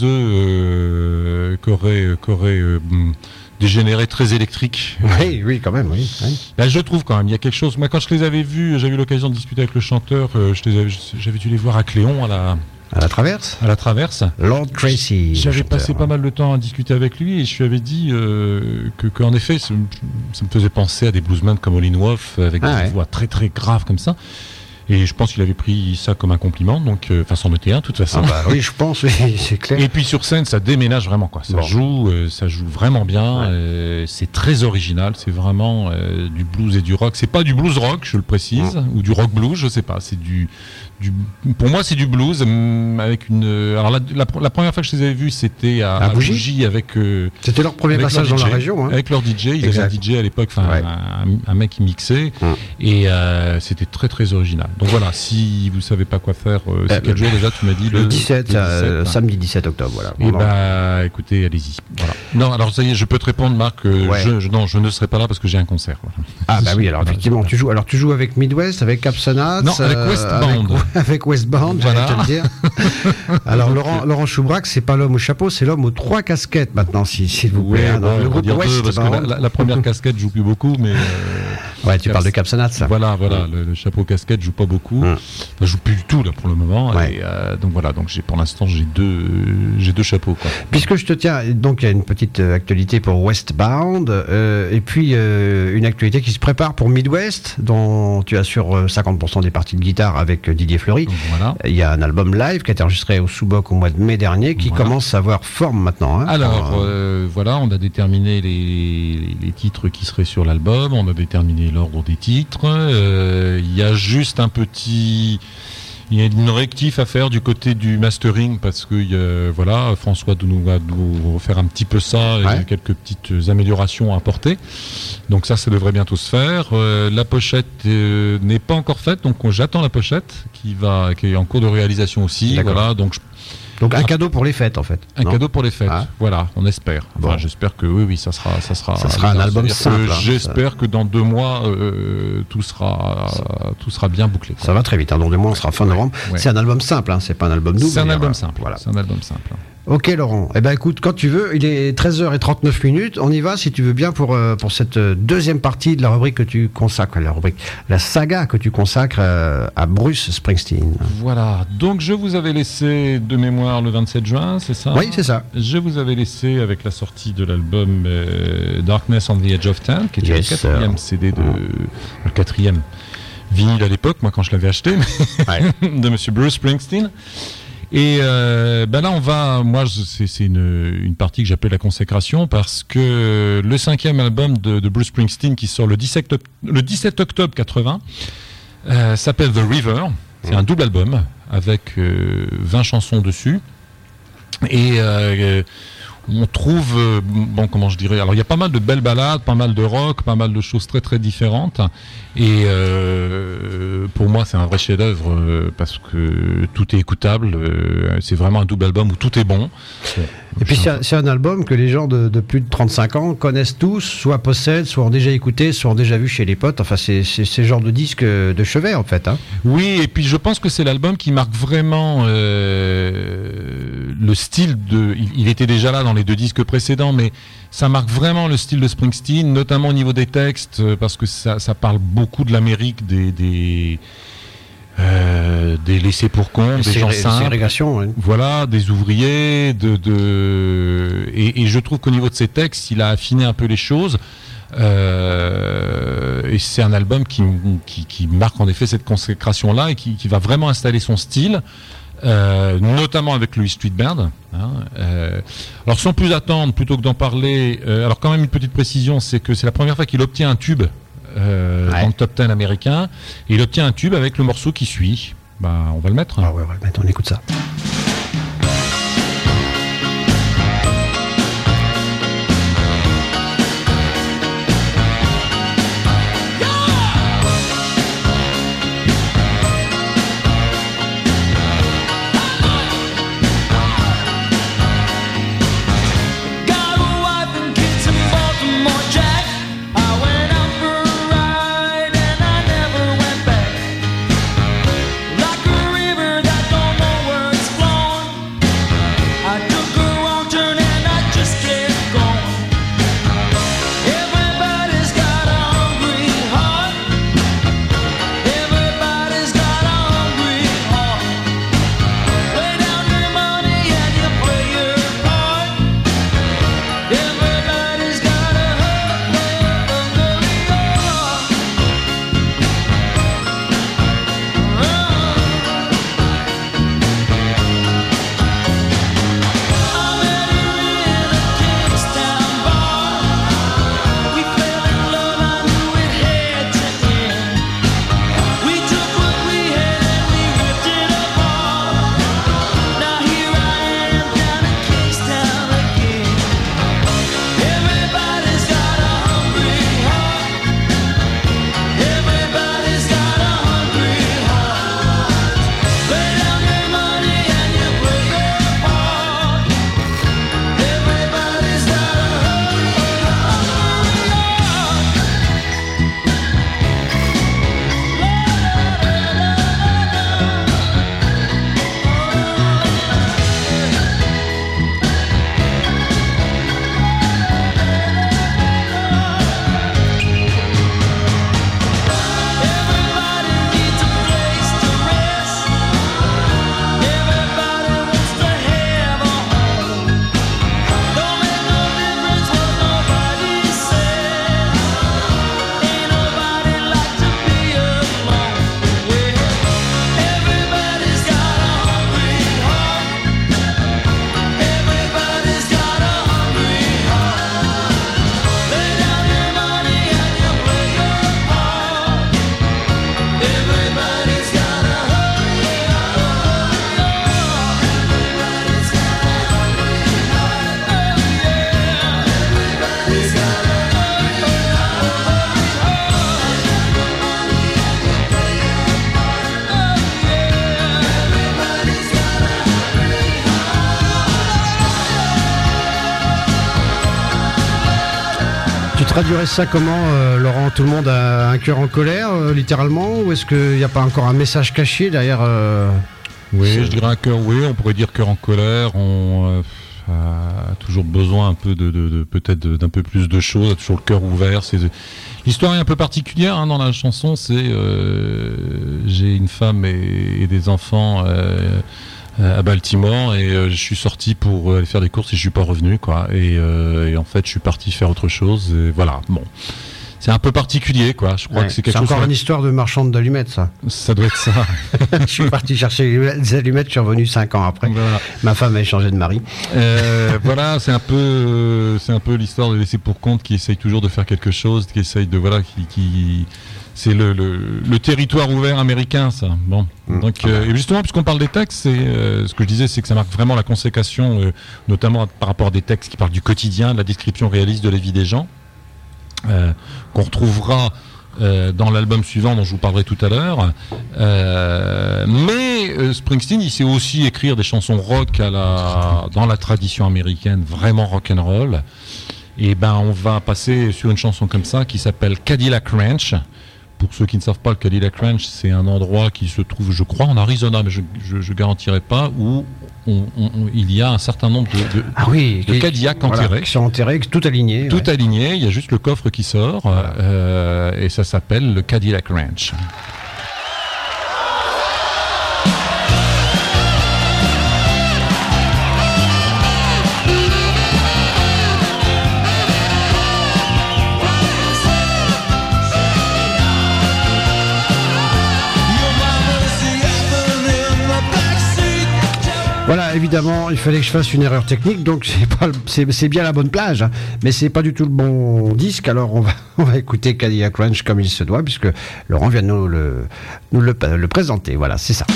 euh, qui aurait, qui aurait euh, dégénéré très électrique. Oui, oui, quand même, oui. oui. Là, je trouve quand même, il y a quelque chose. Moi, quand je les avais vus, j'avais eu l'occasion de discuter avec le chanteur, euh, je les avais, j'avais dû les voir à Cléon, à la... À la Traverse À la Traverse. Lord Tracy. J'avais passé pas mal de temps à discuter avec lui et je lui avais dit euh, que, qu'en effet, ça, ça me faisait penser à des bluesmen comme Howlin' Wolf, avec ah, des ouais. voix très très graves comme ça. Et je pense qu'il avait pris ça comme un compliment, donc enfin c'en était un, de toute façon. Ah bah oui, je pense, oui, c'est clair. Et puis sur scène, ça déménage vraiment, quoi. Ça bon. joue, euh, ça joue vraiment bien. Ouais. Euh, c'est très original. C'est vraiment euh, du blues et du rock. C'est pas du blues rock, je le précise, mmh. ou du rock blues, je sais pas. C'est du, du, pour moi, c'est du blues avec une. Alors la, la, la première fois que je les avais vus, c'était à, à, à Bougie, Bougie avec. Euh, c'était leur premier passage dans la région. Hein. Avec leur D J, ils avaient un D J à l'époque, enfin ouais. un, un mec qui mixait, mmh. et euh, c'était très très original. Donc voilà, si vous savez pas quoi faire, euh, c'est euh, quel jour déjà tu m'as dit le, le dix-sept, le dix-sept euh, samedi dix-sept octobre, voilà. Et bah écoutez, allez-y. Voilà. Non, alors ça y est, je peux te répondre, Marc. Euh, ouais. je, je, non, je ne serai pas là parce que j'ai un concert. Voilà. Ah bah oui, alors effectivement, tu joues. Alors tu joues avec Midwest, avec Capsonat, non, avec euh, Westband, avec, avec Westband, voilà. J'allais te le dire. Alors Laurent, Laurent Choubrac, c'est pas l'homme au chapeau, c'est l'homme aux trois casquettes maintenant, si, s'il vous plaît. Oui, hein, bon, le groupe West, deux, parce que la, la, la première casquette joue plus beaucoup, mais. Euh... Ouais, tu Caps- parles de Capsanat, ça. Voilà, voilà, le, le chapeau casquette joue pas beaucoup. Hum. Enfin, je joue plus du tout là pour le moment. Ouais. Et, euh, donc voilà, donc j'ai pour l'instant j'ai deux, j'ai deux chapeaux quoi. Puisque je te tiens, donc il y a une petite euh, actualité pour Westbound, euh, et puis euh, une actualité qui se prépare pour Midwest, dont tu assures euh, cinquante pour cent des parties de guitare avec euh, Didier Fleury. Donc voilà. Il y a un album live qui a été enregistré au Sous-Boc au mois de mai dernier, qui Voilà. commence à avoir forme maintenant. Hein, Alors pour, euh, euh, voilà, on a déterminé les, les titres qui seraient sur l'album, on a déterminé l'ordre des titres. Euh, Il y a juste un petit, il y a une rectif à faire du côté du mastering parce que euh, voilà, François nous va nous refaire un petit peu ça, il y a Ouais. quelques petites améliorations à apporter. Donc ça, ça devrait bientôt se faire. Euh, la pochette euh, n'est pas encore faite, donc j'attends la pochette qui va, qui est en cours de réalisation aussi. D'accord. Voilà, donc je donc un cadeau pour les fêtes, en fait. un non cadeau pour les fêtes, Ah. voilà, on espère. Enfin, Bon. j'espère que oui, oui, ça sera, ça sera. Ça sera un bien. album C'est-à-dire que simple, hein, J'espère que dans deux mois, euh, tout sera, tout sera bien bouclé. quoi. Ça va très vite, hein, dans deux mois on sera fin novembre. ouais. C'est un album simple, hein, c'est pas un album double. C'est un mais album voilà. simple. Voilà. C'est un album simple. Ok Laurent, eh ben écoute, quand tu veux, il est treize heures trente-neuf minutes, on y va si tu veux bien pour, euh, pour cette euh, deuxième partie de la rubrique que tu consacres, la rubrique, la saga que tu consacres euh, à Bruce Springsteen. Voilà. Donc je vous avais laissé de mémoire le vingt-sept juin, c'est ça Oui, c'est ça. Je vous avais laissé avec la sortie de l'album euh, Darkness on the Edge of Town, qui était Yes, le quatrième sir. C D de le quatrième vinyle à l'époque, moi quand je l'avais acheté, mais de Monsieur Bruce Springsteen. Et euh, ben là, on va, moi, je- c'est c'est une, une partie que j'appelle la consécration parce que le cinquième album de, de Bruce Springsteen qui sort le dix-sept, oct- le dix-sept octobre quatre-vingts euh, s'appelle The River. C'est un double album avec euh, vingt chansons dessus. Et euh, on trouve, euh, bon, comment je dirais, alors il y a pas mal de belles ballades, pas mal de rock, pas mal de choses très très différentes. Et euh, pour moi, c'est un vrai chef-d'œuvre euh, parce que tout est écoutable. euh, c'est vraiment un double album où tout est bon. Et puis c'est un, c'est un album que les gens de, de plus de trente-cinq ans connaissent tous, soit possèdent, soit ont déjà écouté, soit ont déjà vu chez les potes. Enfin, c'est c'est ce genre de disque de chevet en fait. Hein. Oui, et puis je pense que c'est l'album qui marque vraiment euh, le style de. Il, il était déjà là dans les deux disques précédents, mais ça marque vraiment le style de Springsteen, notamment au niveau des textes, euh, parce que ça, ça parle beaucoup de l'Amérique, des des, euh, des laissés pour compte, des gens Ségré- simples. ségrégation, ouais. Voilà, des ouvriers, de, de... Et, et je trouve qu'au niveau de ses textes, il a affiné un peu les choses. Euh, et c'est un album qui, qui, qui marque en effet cette consécration-là et qui, qui va vraiment installer son style, euh, notamment avec Louis Street Band. Hein, euh, alors sans plus attendre, plutôt que d'en parler, euh, alors quand même une petite précision, c'est que c'est la première fois qu'il obtient un tube euh, Ouais. dans le top dix américain, et il obtient un tube avec le morceau qui suit. Bah, on va le mettre. Ah ouais, on va le mettre, on écoute ça. Got a wife and kids in Baltimore, Jack. I went out for a ride and I never went back. Like a river that don't know where it's traduirais ça comment, euh, Laurent? Tout le monde a un cœur en colère, euh, littéralement, ou est-ce qu'il n'y a pas encore un message caché derrière euh, Oui, ce- je dirais un cœur, oui, on pourrait dire cœur en colère, on euh, a toujours besoin un peu de, de, de peut-être de- d'un peu plus de choses, a toujours le cœur ouvert. C'est, l'histoire est un peu particulière hein, dans la chanson, c'est euh, j'ai une femme et, et des enfants euh, à Baltimore et euh, je suis sorti pour aller faire des courses et je suis pas revenu quoi. Et, euh, et en fait, je suis parti faire autre chose. Et voilà, bon. C'est un peu particulier, quoi. Je crois Ouais, que c'est quelque c'est chose. encore une histoire de marchande d'allumettes, ça. Ça doit être ça. Je suis parti chercher des allumettes, je suis revenu cinq ans après. Voilà. Ma femme a changé de mari. Euh, voilà, c'est un peu, euh, c'est un peu l'histoire de laisser pour compte qui essaye toujours de faire quelque chose, qui essaye de voilà, qui, qui c'est le, le, le territoire ouvert américain, ça. Bon, Mmh. donc euh, et justement, puisqu'on parle des textes, c'est euh, ce que je disais, c'est que ça marque vraiment la consécration, euh, notamment par rapport à des textes qui parlent du quotidien, de la description réaliste de la vie des gens, euh, qu'on retrouvera. Euh, dans l'album suivant dont je vous parlerai tout à l'heure. Euh, mais euh, Springsteen, il sait aussi écrire des chansons rock à la, dans la tradition américaine, vraiment rock'n'roll. Et ben, on va passer sur une chanson comme ça qui s'appelle Cadillac Ranch. Pour ceux qui ne savent pas, le Cadillac Ranch, c'est un endroit qui se trouve, je crois, en Arizona, mais je ne garantirai pas, où on, on, on, il y a un certain nombre de, de, Ah oui, de qui- Cadillacs voilà, enterrés. qui sont enterrés, tout aligné. Tout ouais. aligné, il y a juste le coffre qui sort, Voilà. euh, et ça s'appelle le Cadillac Ranch. Voilà, évidemment, il fallait que je fasse une erreur technique, donc c'est pas, le- c'est, c'est bien la bonne plage, hein, mais c'est pas du tout le bon disque. Alors on va, on va écouter Cadillac Ranch comme il se doit, puisque Laurent vient de nous le, nous le, le présenter. Voilà, c'est ça.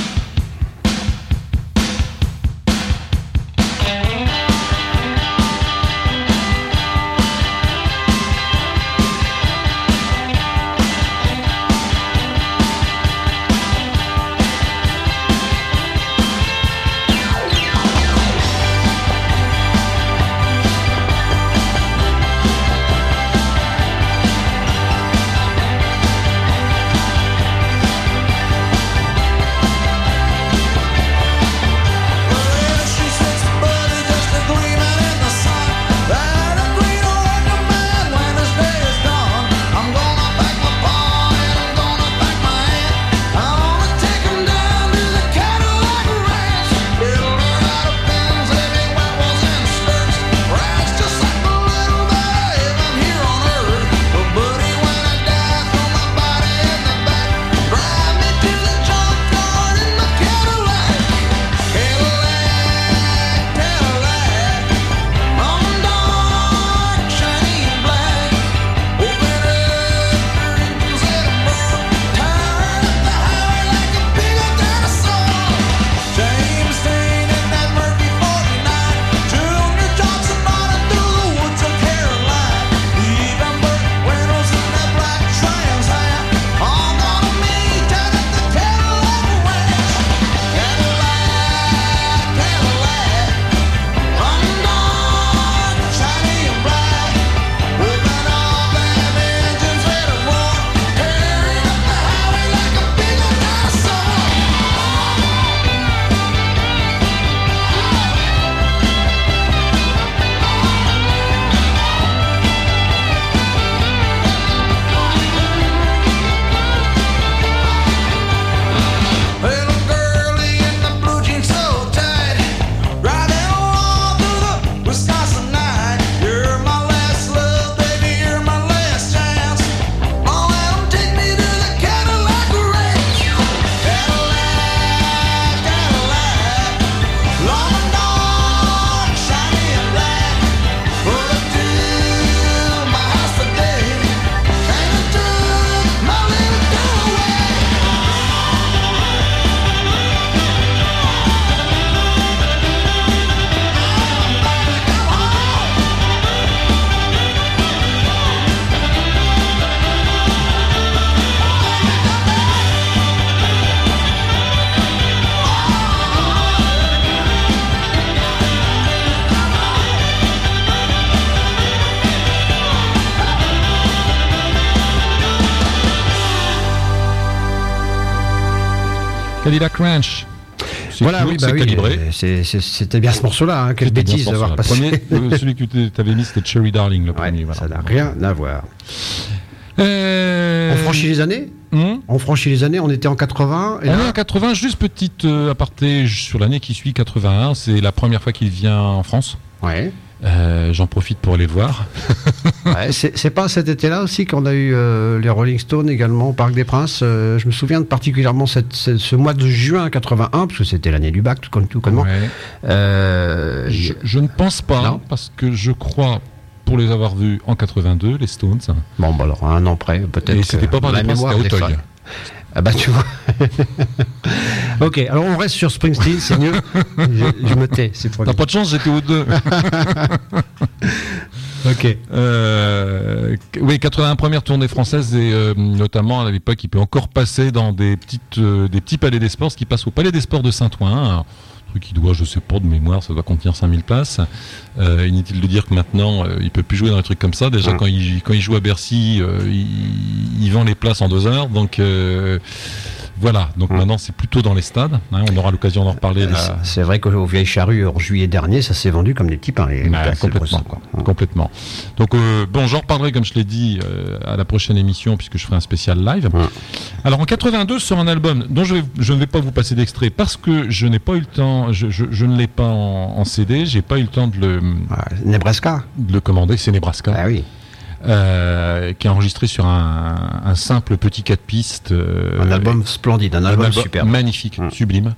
Cadillac Cadillac Ranch. C'est Voilà, cool, oui, bah c'est oui, calibré. euh, c'est- c'est- c'était bien ce morceau-là. Hein, quelle C'était bien bêtise ce d'avoir morceau-là. passé. Le premier, euh, celui que tu avais mis, c'était Cherry Darling, le Ouais, premier. voilà. ça n'a rien à voir. Euh, On franchit les années hum On franchit les années, on était en quatre-vingts. Et On là, est en quatre-vingts, juste petite euh, aparté sur l'année qui suit, quatre-vingt-un. C'est la première fois qu'il vient en France. ouais. Euh, J'en profite pour aller le voir. Ouais, c'est c'est pas cet été-là aussi qu'on a eu euh, les Rolling Stones également au Parc des Princes. Euh, je me souviens de particulièrement cette, ce, ce mois de juin quatre-vingt-un, parce que c'était l'année du bac, tout comme tout comme moi. Ouais. Euh, Je, je ne pense pas, Non. parce que je crois, pour les avoir vus en quatre-vingt-deux, les Stones, Bon, bah alors, un an près, peut-être. et que c'était pas par la des princes, mémoire c'était à des Auteuil. folles. Ah bah tu vois. Ok, alors on reste sur Springsteen, c'est mieux. Je, je me tais, c'est pour T'as pas de chance, j'étais aux deux. Ok. Euh, oui, quatre-vingt-un, première tournée française, et euh, notamment à l'époque, il peut encore passer dans des, petites, euh, des petits palais des sports, ce qui passe au palais des sports de Saint-Ouen. Un truc qui doit, je sais pas, de mémoire, ça doit contenir cinq mille places. Euh, inutile de dire que maintenant, euh, il peut plus jouer dans des trucs comme ça. Déjà, Mmh. quand, il, quand il joue à Bercy, euh, il, il vend les places en deux heures. Donc euh, voilà, donc Mmh. maintenant, c'est plutôt dans les stades. Hein, on aura l'occasion d'en reparler. Euh, là. c'est- C'est vrai qu'au Vieille Charrue, en juillet dernier, ça s'est vendu comme des petits pains. les- Ouais, les places, complètement, c'est le quoi. complètement. Donc euh, bon, j'en reparlerai comme je l'ai dit euh, à la prochaine émission puisque je ferai un spécial live. Ouais. Alors en quatre-vingt-deux sort un album dont je, vais- je ne vais pas vous passer d'extrait parce que je n'ai pas eu le temps, je, je- je ne l'ai pas en, en C D, j'ai pas eu le temps de le, Ouais, Nebraska. de le commander. C'est Nebraska, Ah oui. euh, qui est enregistré sur un, un simple petit quatre pistes. euh, Un album splendide, un un album album superbe. magnifique, Mm. sublime.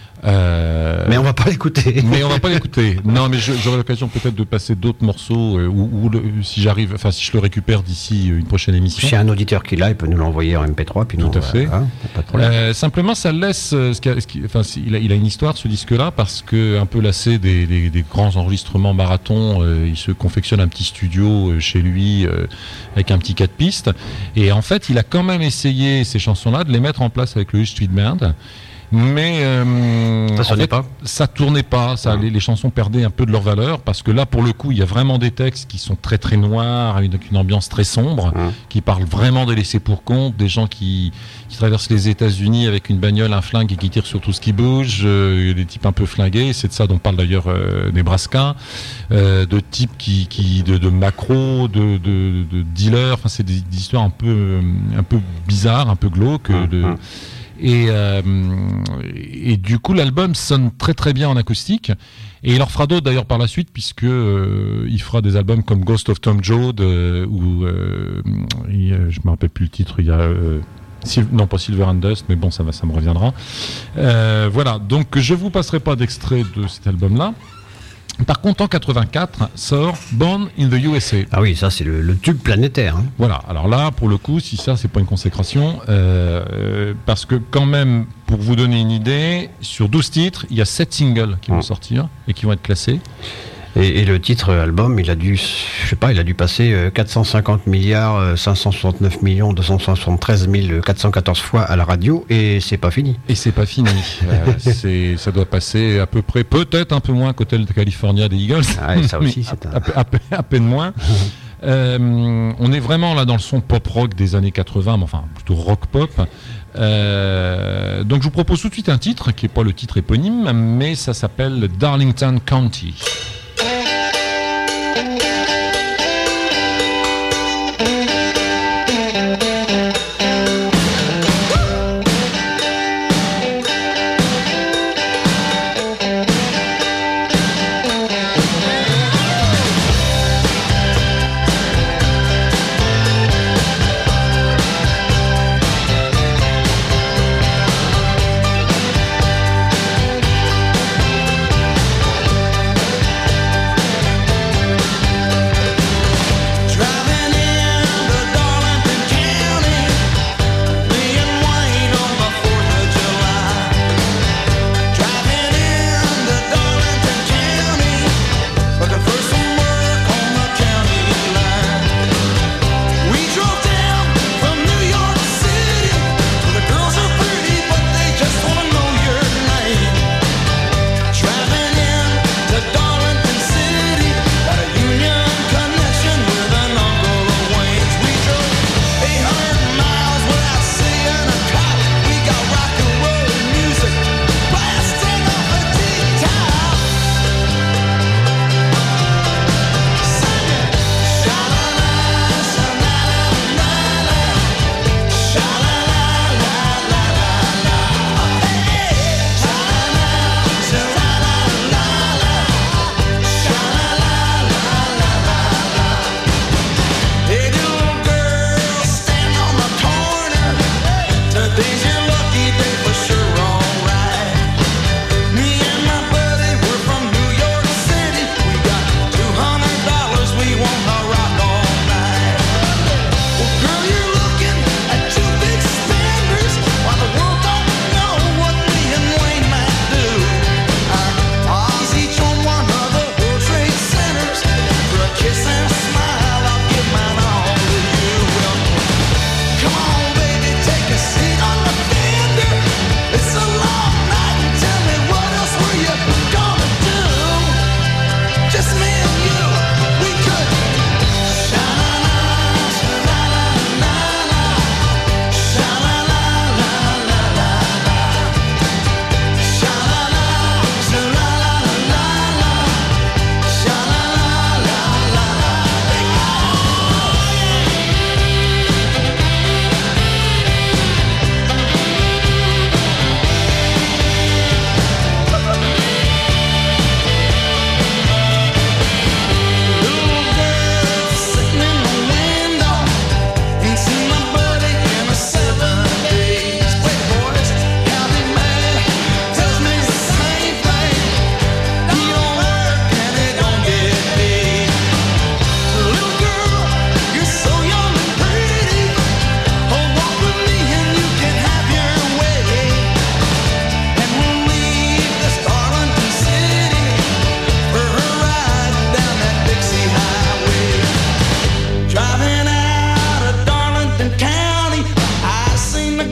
Euh, Mais on va pas l'écouter. mais on va pas l'écouter. Non, mais je- j'aurai l'occasion peut-être de passer d'autres morceaux euh, ou, ou le- si j'arrive, enfin si je le récupère d'ici euh, une prochaine émission. S'il y a un auditeur qui l'a, il peut nous l'envoyer en M P trois. Puis Tout nous, à fait. hein, pas de problème. Euh, simplement, ça laisse. euh, ce qui a- ce qui- enfin, c'est- il, a, il a une histoire ce disque-là parce que un peu lassé des, des- des grands enregistrements marathon, euh, il se confectionne un petit studio euh, chez lui euh, avec un petit quatre pistes. Et en fait, il a quand même essayé ces chansons-là de les mettre en place avec le Huge Street Band. Mais euh, Ça en sonnait fait, pas. ça tournait pas, ça, les, les chansons perdaient un peu de leur valeur parce que là, pour le coup, il y a vraiment des textes qui sont très très noirs, avec une ambiance très sombre, Mmh. qui parlent vraiment des laissés pour compte, des gens qui, qui traversent les États-Unis avec une bagnole, un flingue et qui tirent sur tout ce qui bouge, euh, des types un peu flingués. C'est de ça dont parle d'ailleurs euh, Nebraska, euh, de types qui, qui de, de macros, de, de, de dealers. Enfin, c'est des, des histoires un peu euh, un peu bizarres, un peu glauques. Mmh. de, Mmh. Et, euh, et du coup, l'album sonne très très bien en acoustique. Et il en fera d'autres d'ailleurs par la suite, puisque euh, il fera des albums comme Ghost of Tom Joad, euh, ou euh, il, euh, je me rappelle plus le titre. Il y a euh, Sil- non pas Silver and Dust, mais bon, ça va, ça me reviendra. Euh, voilà. Donc, je vous passerai pas d'extrait de cet album-là. Par contre, en quatre-vingt-quatre sort Born in the U S A. Ah oui, ça c'est le, le tube planétaire. Hein. Voilà, alors là, pour le coup, si ça, c'est pas une consécration, euh, euh, parce que quand même, pour vous donner une idée, sur douze titres, il y a sept singles qui vont Mm. sortir et qui vont être classés. Et, et le titre euh, album, il a dû, je sais pas, il a dû passer euh, quatre cent cinquante milliards, euh, cinq cent soixante-neuf millions, deux cent soixante-treize mille, quatre cent quatorze fois à la radio, et c'est pas fini. Et c'est pas fini. Euh, c'est, ça doit passer à peu près, peut-être un peu moins qu'Hotel de California des Eagles. Ah, et ça aussi, mais c'est à, un- à- à pe- à peine moins. Euh, on est vraiment là dans le son pop-rock des années quatre-vingts, mais enfin plutôt rock-pop. Euh, donc je vous propose tout de suite un titre qui n'est pas le titre éponyme, mais ça s'appelle Darlington County. Darlington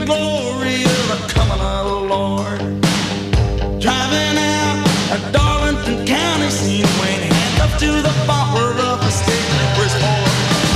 the glory of the coming of the Lord. Driving out of Darlington County, seen Wayne handcuffed to the bumper of the state trooper's horse.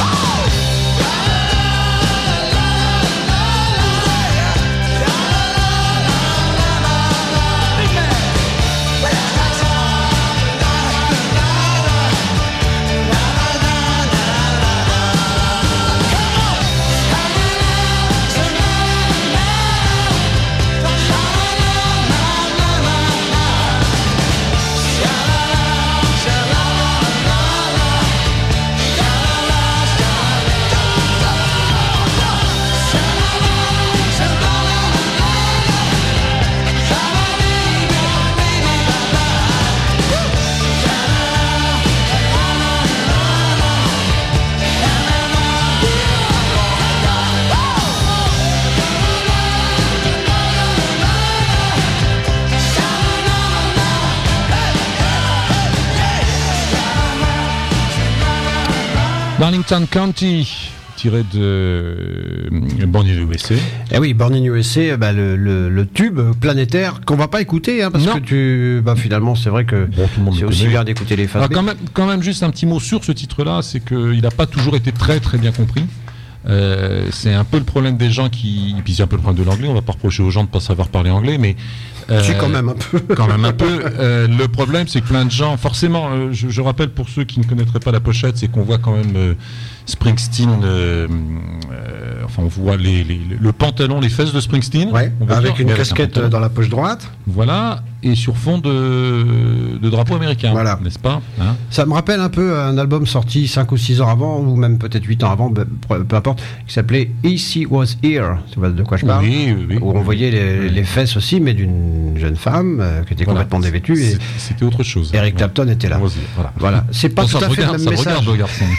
Darlington County, tiré de euh, Born in U S A. Eh oui, Born in U S A, bah, le, le, le tube planétaire qu'on va pas écouter, hein, parce non. que tu, bah, finalement, c'est vrai que bon, tout le monde c'est le aussi connaît. bien d'écouter les phases Alors, B. quand même, quand même, juste un petit mot sur ce titre-là, c'est qu'il n'a pas toujours été très très bien compris. Euh, c'est un peu le problème des gens qui, puis c'est un peu le problème de l'anglais. On va pas reprocher aux gens de pas savoir parler anglais, mais euh, tu quand même un peu. quand même un peu. Euh, le problème, c'est que plein de gens, forcément, euh, je, je rappelle pour ceux qui ne connaîtraient pas la pochette, c'est qu'on voit quand même euh, Springsteen. Euh, euh, enfin, on voit les, les, le pantalon, les fesses de Springsteen. Ouais, on va avec dire, une avec un casquette pantalon. dans la poche droite. Voilà, et sur fond de, de drapeau américain. Voilà. N'est-ce pas, hein? Ça me rappelle un peu un album sorti cinq ou six ans avant, ou même peut-être huit ans avant, peu, peu importe, qui s'appelait Easy Was Here. Tu vois de quoi je parle? Oui, oui, oui. Où on voyait les, Oui. les fesses aussi, mais d'une jeune femme euh, qui était Voilà. complètement dévêtue. Et C'est- C'était autre chose. Eric Voilà. Clapton était là. On va dire, Voilà. Voilà, c'est pas Bon, tout ça à me fait regarde, le ça même me regarde, message. le garçon.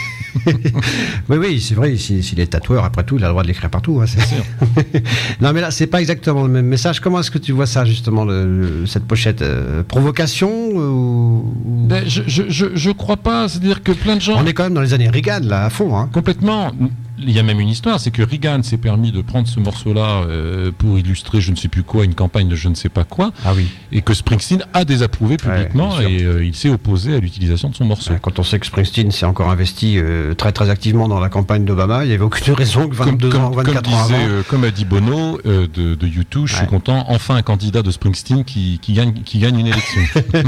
Oui, oui, c'est vrai, s'il s'il est tatoueur, après tout, il a le droit de l'écrire partout. Hein, c'est sûr. Non, mais là, c'est pas exactement le même message. Comment est-ce que tu vois ça, justement, le, le- cette pochette euh, provocation ou... ou- Ben, je, je, je, je crois pas, c'est-à-dire que plein de gens. On est quand même dans les années Reagan, là, à fond. Hein. Complètement. Il y a même une histoire, c'est que Reagan s'est permis de prendre ce morceau-là euh, pour illustrer je ne sais plus quoi, une campagne de je ne sais pas quoi, Ah oui. et que Springsteen a désapprouvé publiquement bien sûr. et euh, il s'est opposé à l'utilisation de son morceau. Quand on sait que Springsteen s'est encore investi euh, très très activement dans la campagne d'Obama, il n'y avait aucune raison que vingt-deux ans, vingt-quatre comme ans disait, avant. euh, comme a dit Bono euh, de, de U deux, je suis Ouais. content, enfin un candidat de Springsteen qui, qui, gagne, qui gagne une élection.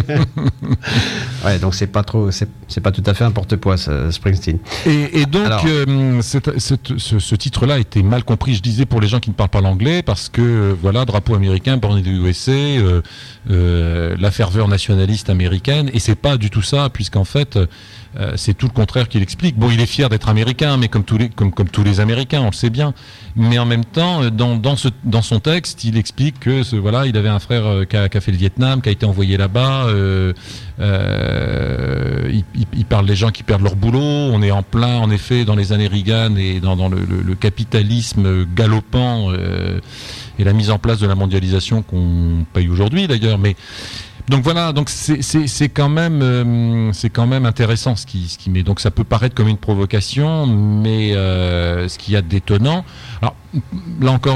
Ouais, donc c'est pas trop, c'est c'est pas tout à fait un porte-poids, ça, Springsteen. Et, et donc, Alors. euh, cette- cette- ce, ce titre-là a été mal compris, je disais, pour les gens qui ne parlent pas l'anglais, parce que, euh, voilà, drapeau américain, Born in the U S A, euh, euh, la ferveur nationaliste américaine, et c'est pas du tout ça, puisqu'en fait, euh, c'est tout le contraire qu'il explique. Bon, il est fier d'être américain, mais comme tous les, comme, comme tous les Américains, on le sait bien. Mais en même temps, euh, dans, dans, ce, dans son texte, il explique que, ce, voilà, il avait un frère euh, qui, a, qui a fait le Vietnam, qui a été envoyé là-bas, euh, euh, il, il, il parle des gens qui perdent leur boulot. On est en plein, en effet, dans les années Reagan et dans, dans le, le, le capitalisme galopant euh, et la mise en place de la mondialisation qu'on paye aujourd'hui, d'ailleurs. Mais donc voilà, donc c'est, c'est, c'est quand même, euh, c'est quand même intéressant ce qui, ce qui met. Donc ça peut paraître comme une provocation, mais euh, ce qu'il y a d'étonnant. Alors là encore.